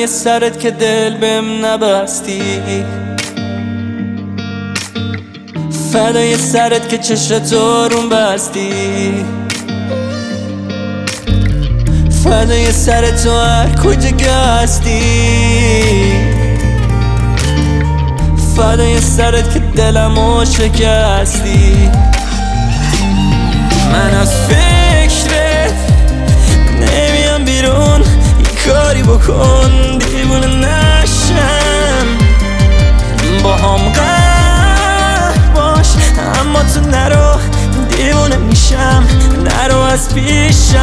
فدای سرت که دل بهم نبستی، فدای سرت که چشت آروم بستی، فدای سرت تو هر کجا گستی، فدای سرت که دلمو شکستی. من از فکرت نمیام بیرون، یه کاری بکن دیوونه نشم، با هم قهر باش اما تو نرو، دیوونه میشم نرو از پیشم.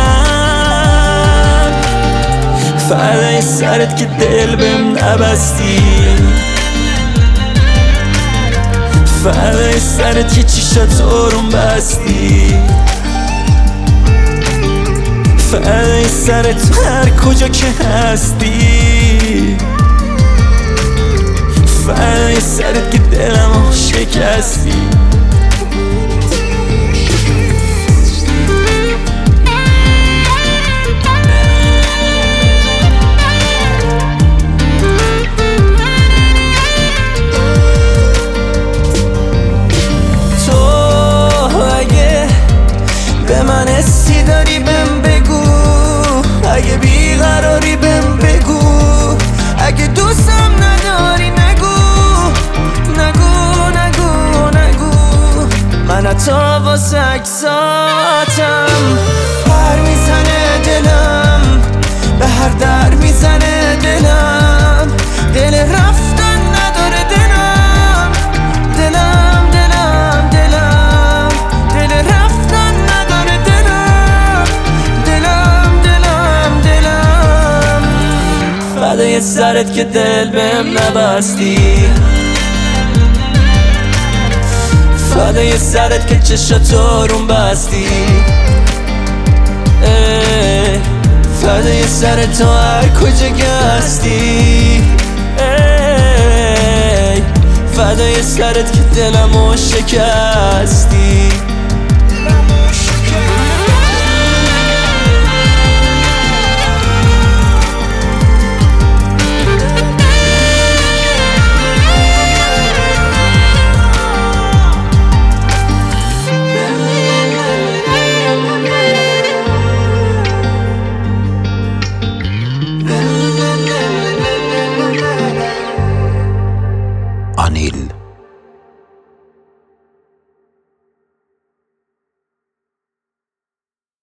فدای سرت که دل بهم نبستی، فدای سرت که چشات آروم بستی، فدای سرت هر کجا که هستی، فدای سرت که دلمو شکستی. به من حسی داری بهم بگو، اگه بیقراری بهم بگو، اگه دوستم نداری نگو نگو نگو نگو. من حتی واسه عکساتم پر میزنه دلم، به هر در میزنه دلم، دل رفتن نداره دلم، دلم دلم دلم، دل رفتن نداره دلم، دلم دلم دلم. فدای سرت که دل بهم نبستی، فدای سرت که چشات آروم بستی، فدای سرت تو هر کجا گستی، فدای سرت که دلمو شکستی. Anil